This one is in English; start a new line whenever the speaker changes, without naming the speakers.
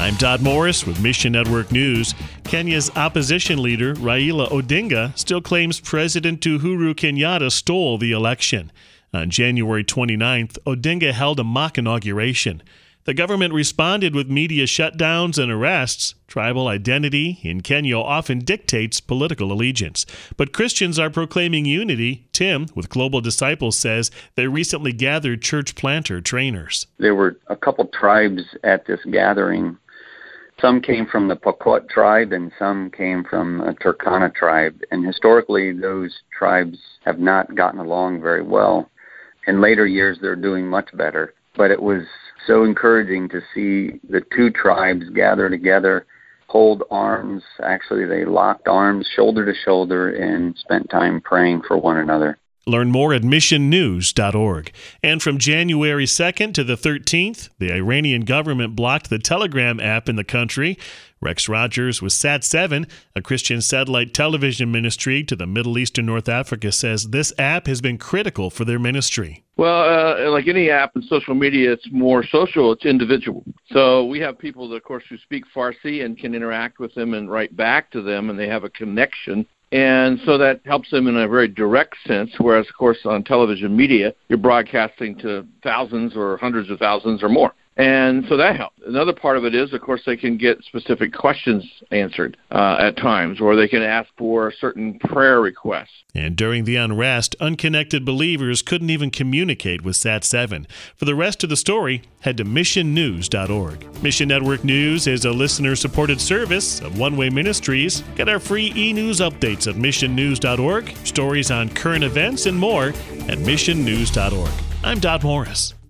I'm Todd Morris with Mission Network News. Kenya's opposition leader, Raila Odinga, still claims President Uhuru Kenyatta stole the election. On January 29th, Odinga held a mock inauguration. The government responded with media shutdowns and arrests. Tribal identity in Kenya often dictates political allegiance. But Christians are proclaiming unity. Tim, with Global Disciples, says they recently gathered church planter trainers.
There were a couple tribes at this gathering. Some came from the Pokot tribe and some came from a Turkana tribe. And historically, those tribes have not gotten along very well. In later years, they're doing much better. But it was so encouraging to see the two tribes gather together, hold arms. Actually, they locked arms shoulder to shoulder and spent time praying for one another.
Learn more at missionnews.org. And from January 2nd to the 13th, the Iranian government blocked the Telegram app in the country. Rex Rogers with Sat7, a Christian satellite television ministry to the Middle East and North Africa, says this app has been critical for their ministry.
Well, like any app in social media, it's more social, it's individual. So we have people, that, of course, who speak Farsi and can interact with them and write back to them, and they have a connection. And so that helps them in a very direct sense, whereas, of course, on television media, you're broadcasting to thousands or hundreds of thousands or more. And so that helps. Another part of it is, of course, they can get specific questions answered at times, or they can ask for certain prayer requests.
And during the unrest, unconnected believers couldn't even communicate with Sat7. For the rest of the story, head to missionnews.org. Mission Network News is a listener-supported service of One Way Ministries. Get our free e-news updates at missionnews.org, stories on current events, and more at missionnews.org. I'm Todd Morris.